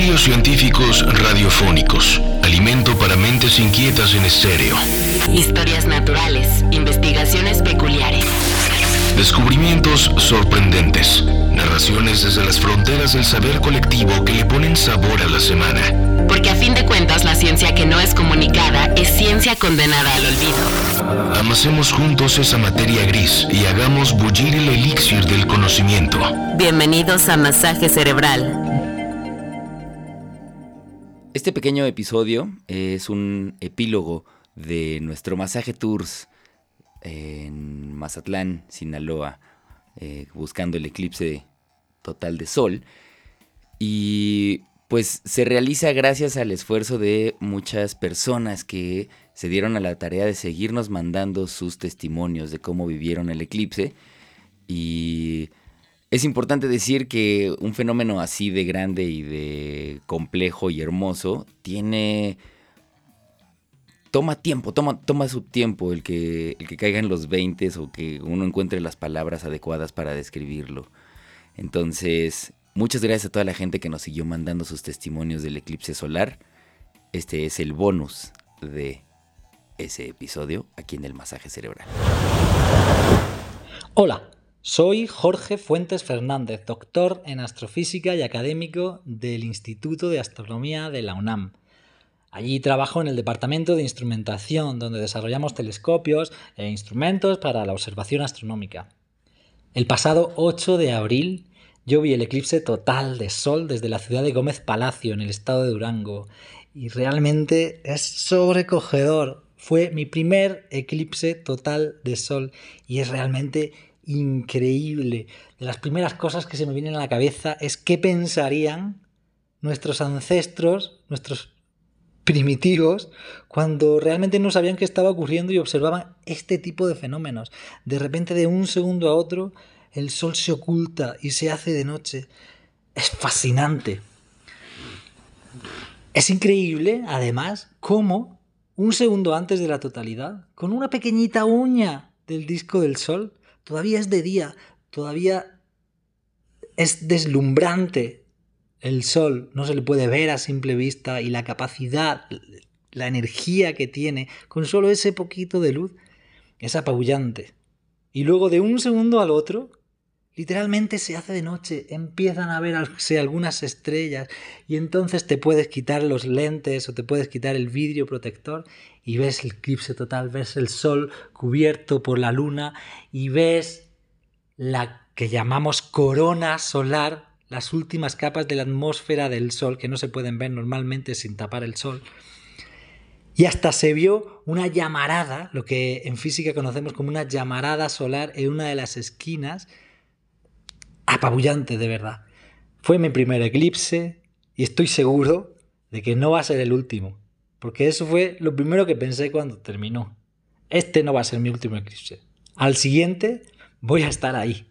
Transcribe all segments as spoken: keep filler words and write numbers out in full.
Estudios científicos radiofónicos. Alimento para mentes inquietas en estéreo. Historias naturales. Investigaciones peculiares. Descubrimientos sorprendentes. Narraciones desde las fronteras del saber colectivo que le ponen sabor a la semana. Porque a fin de cuentas la ciencia que no es comunicada es ciencia condenada al olvido. Amasemos juntos esa materia gris y hagamos bullir el elixir del conocimiento. Bienvenidos a Masaje Cerebral. Este pequeño episodio es un epílogo de nuestro Masaje Tours en Mazatlán, Sinaloa, eh, buscando el eclipse total de sol. Y pues se realiza gracias al esfuerzo de muchas personas que se dieron a la tarea de seguirnos mandando sus testimonios de cómo vivieron el eclipse. Y es importante decir que un fenómeno así de grande y de complejo y hermoso tiene... Toma tiempo, toma, toma su tiempo el que, el que caiga en los veintes o que uno encuentre las palabras adecuadas para describirlo. Entonces, muchas gracias a toda la gente que nos siguió mandando sus testimonios del eclipse solar. Este es el bonus de ese episodio aquí en el Masaje Cerebral. Hola, soy Jorge Fuentes Fernández, doctor en astrofísica y académico del Instituto de Astronomía de la UNAM. Allí trabajo en el departamento de instrumentación, donde desarrollamos telescopios e instrumentos para la observación astronómica. El pasado ocho de abril yo vi el eclipse total de sol desde la ciudad de Gómez Palacio, en el estado de Durango, y realmente es sobrecogedor. Fue mi primer eclipse total de sol y es realmente increíble. De las primeras cosas que se me vienen a la cabeza es qué pensarían nuestros ancestros, nuestros primitivos, cuando realmente no sabían qué estaba ocurriendo y observaban este tipo de fenómenos. De repente, de un segundo a otro, el sol se oculta y se hace de noche. Es fascinante. Es increíble, además, cómo un segundo antes de la totalidad, con una pequeñita uña del disco del sol, todavía es de día, todavía es deslumbrante. El sol no se le puede ver a simple vista y la capacidad, la energía que tiene con solo ese poquito de luz es apabullante. Y luego de un segundo al otro, literalmente se hace de noche, empiezan a verse algunas estrellas y entonces te puedes quitar los lentes o te puedes quitar el vidrio protector y ves el eclipse total, ves el sol cubierto por la luna y ves la que llamamos corona solar, las últimas capas de la atmósfera del sol que no se pueden ver normalmente sin tapar el sol. Y hasta se vio una llamarada, lo que en física conocemos como una llamarada solar en una de las esquinas, apabullante de verdad. Fue mi primer eclipse y estoy seguro de que no va a ser el último, porque eso fue lo primero que pensé cuando terminó. Este no va a ser mi último eclipse. Al siguiente voy a estar ahí.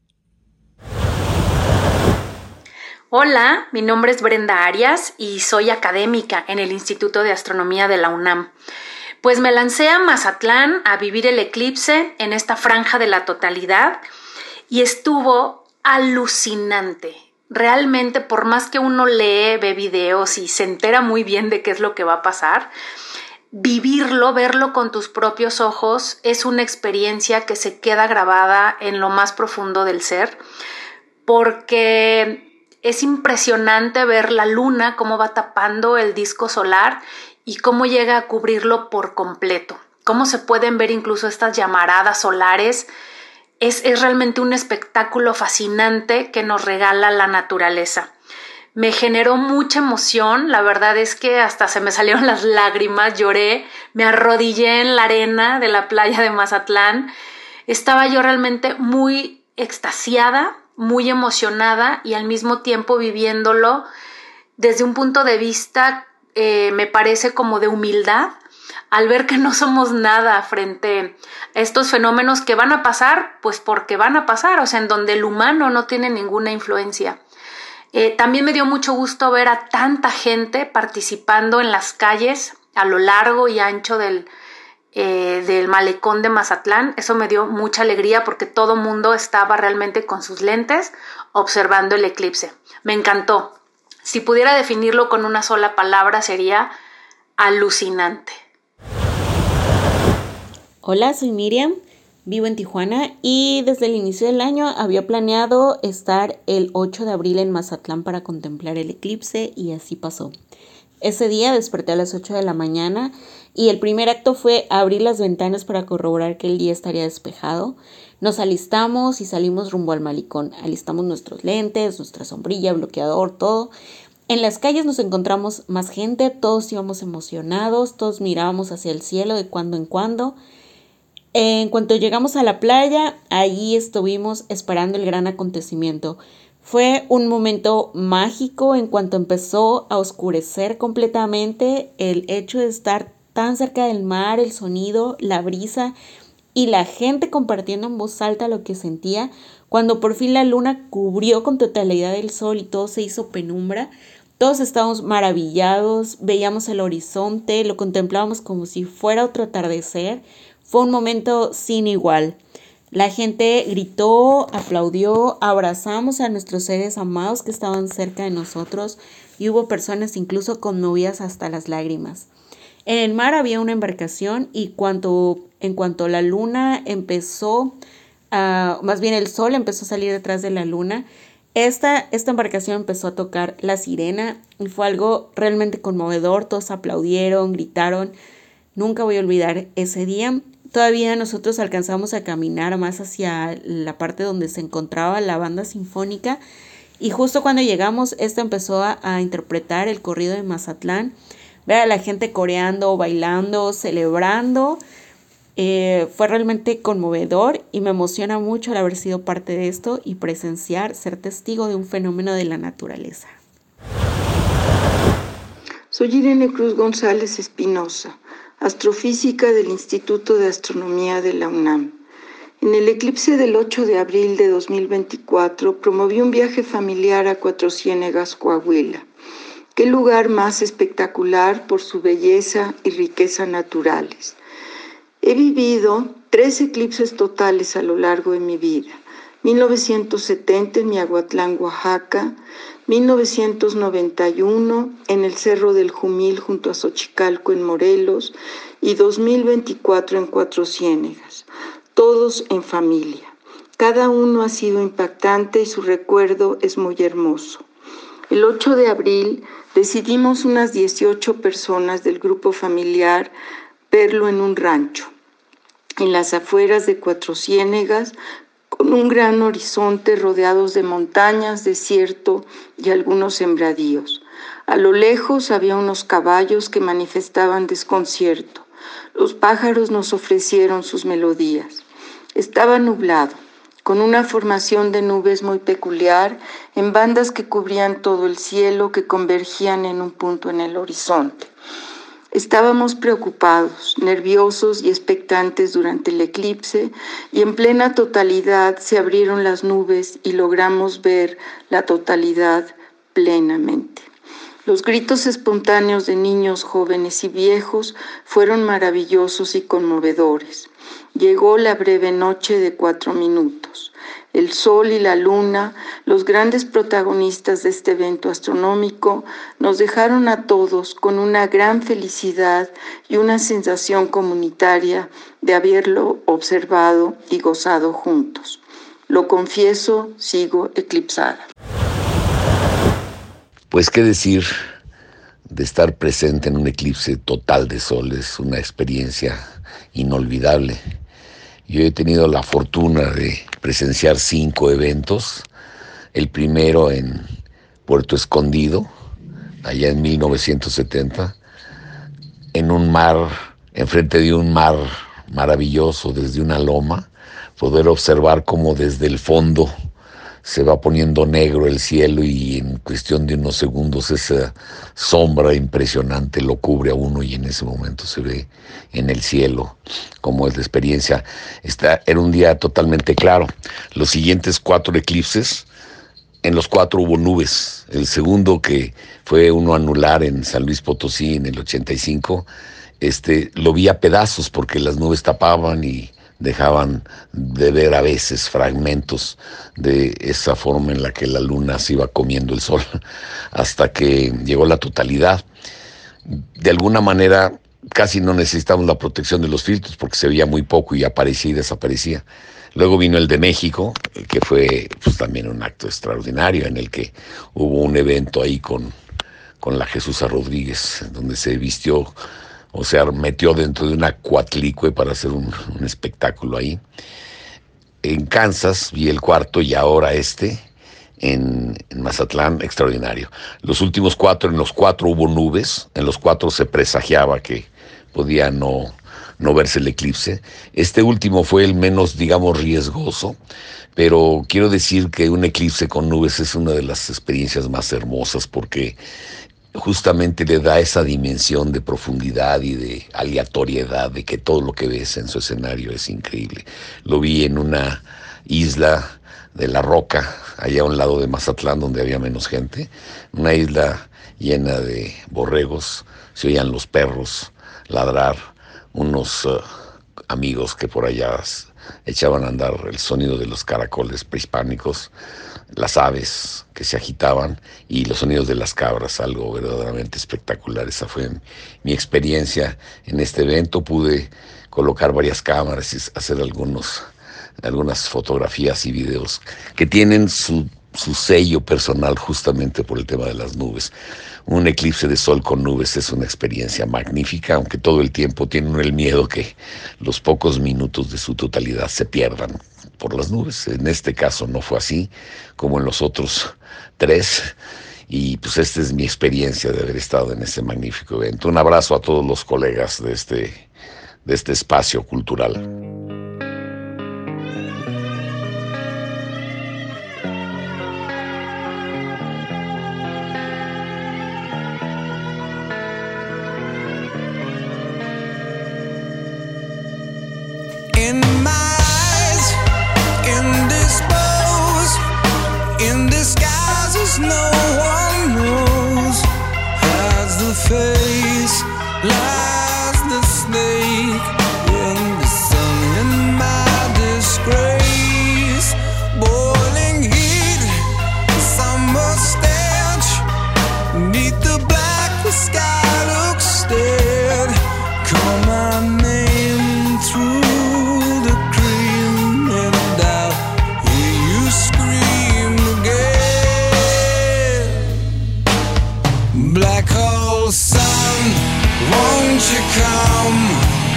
Hola, mi nombre es Brenda Arias y soy académica en el Instituto de Astronomía de la UNAM. Pues me lancé a Mazatlán a vivir el eclipse en esta franja de la totalidad y estuvo alucinante. Realmente, por más que uno lee, ve videos y se entera muy bien de qué es lo que va a pasar, vivirlo, verlo con tus propios ojos es una experiencia que se queda grabada en lo más profundo del ser, porque es impresionante ver la luna, cómo va tapando el disco solar y cómo llega a cubrirlo por completo. Cómo se pueden ver incluso estas llamaradas solares. Es, es realmente un espectáculo fascinante que nos regala la naturaleza. Me generó mucha emoción, la verdad es que hasta se me salieron las lágrimas, lloré, me arrodillé en la arena de la playa de Mazatlán. Estaba yo realmente muy extasiada, muy emocionada y al mismo tiempo viviéndolo desde un punto de vista, eh, me parece como de humildad, al ver que no somos nada frente a estos fenómenos que van a pasar, pues porque van a pasar, o sea, en donde el humano no tiene ninguna influencia. Eh, también me dio mucho gusto ver a tanta gente participando en las calles a lo largo y ancho del Eh, del malecón de Mazatlán. Eso me dio mucha alegría porque todo mundo estaba realmente con sus lentes observando el eclipse. Me encantó. Si pudiera definirlo con una sola palabra sería alucinante. Hola, soy Miriam, vivo en Tijuana y desde el inicio del año había planeado estar el ocho de abril en Mazatlán para contemplar el eclipse y así pasó. Ese día desperté a las ocho de la mañana y el primer acto fue abrir las ventanas para corroborar que el día estaría despejado. Nos alistamos y salimos rumbo al malecón. Alistamos nuestros lentes, nuestra sombrilla, bloqueador, todo. En las calles nos encontramos más gente, todos íbamos emocionados, todos mirábamos hacia el cielo de cuando en cuando. En cuanto llegamos a la playa, allí estuvimos esperando el gran acontecimiento. Fue un momento mágico en cuanto empezó a oscurecer completamente. El hecho de estar tan cerca del mar, el sonido, la brisa y la gente compartiendo en voz alta lo que sentía. Cuando por fin la luna cubrió con totalidad el sol y todo se hizo penumbra, todos estábamos maravillados, veíamos el horizonte, lo contemplábamos como si fuera otro atardecer. Fue un momento sin igual. La gente gritó, aplaudió, abrazamos a nuestros seres amados que estaban cerca de nosotros y hubo personas incluso conmovidas hasta las lágrimas. En el mar había una embarcación y cuanto, en cuanto la luna empezó, uh, más bien el sol empezó a salir detrás de la luna, esta, esta embarcación empezó a tocar la sirena y fue algo realmente conmovedor. Todos aplaudieron, gritaron. Nunca voy a olvidar ese día. Todavía nosotros alcanzamos a caminar más hacia la parte donde se encontraba la banda sinfónica y justo cuando llegamos, esta empezó a, a interpretar el corrido de Mazatlán. Ver a la gente coreando, bailando, celebrando, eh, fue realmente conmovedor y me emociona mucho el haber sido parte de esto y presenciar, ser testigo de un fenómeno de la naturaleza. Soy Irene Cruz González Espinosa, astrofísica del Instituto de Astronomía de la UNAM. En el eclipse del ocho de abril de dos mil veinticuatro promoví un viaje familiar a Cuatro Ciénegas, Coahuila. Qué lugar más espectacular por su belleza y riqueza naturales. He vivido tres eclipses totales a lo largo de mi vida. mil novecientos setenta en Miahuatlán, Oaxaca, mil novecientos noventa y uno en el Cerro del Jumil junto a Xochicalco en Morelos y dos mil veinticuatro en Cuatro Ciénegas, todos en familia. Cada uno ha sido impactante y su recuerdo es muy hermoso. El ocho de abril decidimos unas dieciocho personas del grupo familiar verlo en un rancho, en las afueras de Cuatro Ciénegas, con un gran horizonte rodeados de montañas, desierto y algunos sembradíos. A lo lejos había unos caballos que manifestaban desconcierto. Los pájaros nos ofrecieron sus melodías. Estaba nublado, con una formación de nubes muy peculiar, en bandas que cubrían todo el cielo, que convergían en un punto en el horizonte. Estábamos preocupados, nerviosos y expectantes durante el eclipse, y en plena totalidad se abrieron las nubes y logramos ver la totalidad plenamente. Los gritos espontáneos de niños, jóvenes y viejos fueron maravillosos y conmovedores. Llegó la breve noche de cuatro minutos. El sol y la luna, los grandes protagonistas de este evento astronómico, nos dejaron a todos con una gran felicidad y una sensación comunitaria de haberlo observado y gozado juntos. Lo confieso, sigo eclipsada. Pues qué decir de estar presente en un eclipse total de sol, es una experiencia inolvidable. Yo he tenido la fortuna de presenciar cinco eventos. El primero en Puerto Escondido, allá en mil novecientos setenta, en un mar, enfrente de un mar maravilloso, desde una loma, poder observar cómo desde el fondo se va poniendo negro el cielo y en cuestión de unos segundos esa sombra impresionante lo cubre a uno y en ese momento se ve en el cielo cómo es la experiencia. Está, era un día totalmente claro. Los siguientes cuatro eclipses, en los cuatro hubo nubes. El segundo, que fue uno anular en San Luis Potosí en el ochenta y cinco, este, lo vi a pedazos porque las nubes tapaban y dejaban de ver a veces fragmentos de esa forma en la que la luna se iba comiendo el sol, hasta que llegó la totalidad. De alguna manera casi no necesitamos la protección de los filtros porque se veía muy poco y aparecía y desaparecía. Luego vino el de México, que fue pues, también un acto extraordinario en el que hubo un evento ahí con, con la Jesús Rodríguez, donde se vistió, o sea, metió dentro de una cuatlicue para hacer un, un espectáculo ahí. En Kansas vi el cuarto y ahora este, en, en Mazatlán, extraordinario. Los últimos cuatro, en los cuatro hubo nubes, en los cuatro se presagiaba que podía no, no verse el eclipse. Este último fue el menos, digamos, riesgoso, pero quiero decir que un eclipse con nubes es una de las experiencias más hermosas porque justamente le da esa dimensión de profundidad y de aleatoriedad, de que todo lo que ves en su escenario es increíble. Lo vi en una isla de La Roca, allá a un lado de Mazatlán, donde había menos gente, una isla llena de borregos, se oían los perros ladrar, unos uh, amigos que por allá echaban a andar el sonido de los caracoles prehispánicos, las aves que se agitaban y los sonidos de las cabras, algo verdaderamente espectacular. Esa fue mi experiencia en este evento. Pude colocar varias cámaras y hacer algunos, algunas fotografías y videos que tienen su, su sello personal justamente por el tema de las nubes. Un eclipse de sol con nubes es una experiencia magnífica, aunque todo el tiempo tiene uno el miedo que los pocos minutos de su totalidad se pierdan por las nubes. En este caso no fue así, como en los otros tres, y pues esta es mi experiencia de haber estado en este magnífico evento. Un abrazo a todos los colegas de este, de este espacio cultural. In my eyes, indisposed, in disguises no one knows, hides the face, lies the snake in the sun. In my disgrace, boiling heat, summer stench, neath the black the sky looks dead. Call my name through black hole sun, won't you come,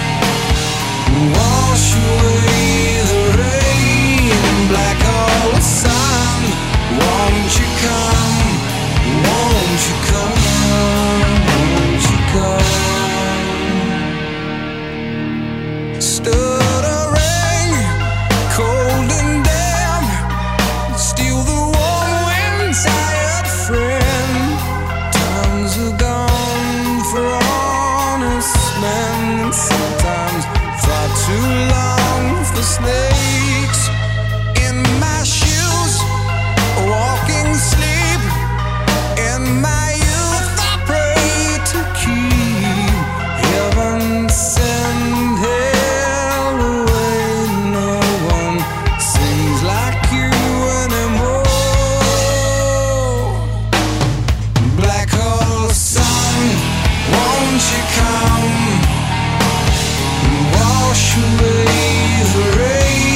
wash away the rain. Black hole sun, won't you come, won't you come, won't you come. Stuttering, cold and damp, steal the warm wind, tired friend. Are gone for honest men, sometimes far too long for snakes. In my shoes, walking sleep, in my youth I pray to keep heaven send hell away. No one sings like you anymore. Black hole sun, won't you come, wash away the rain.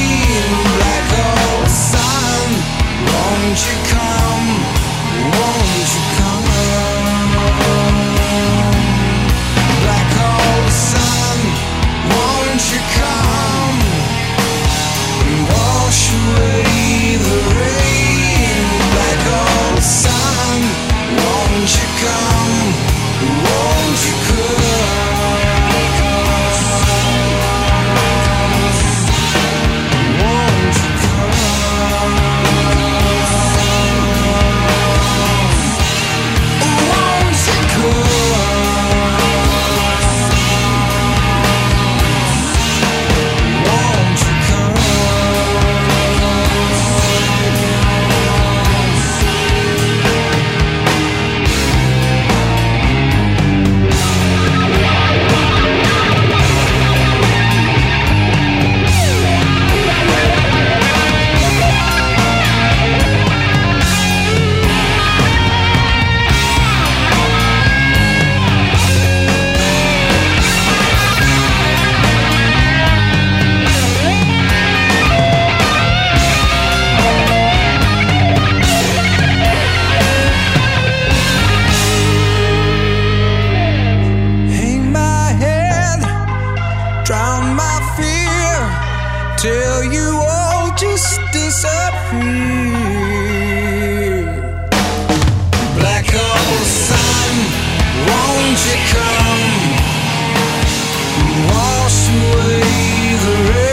the rain.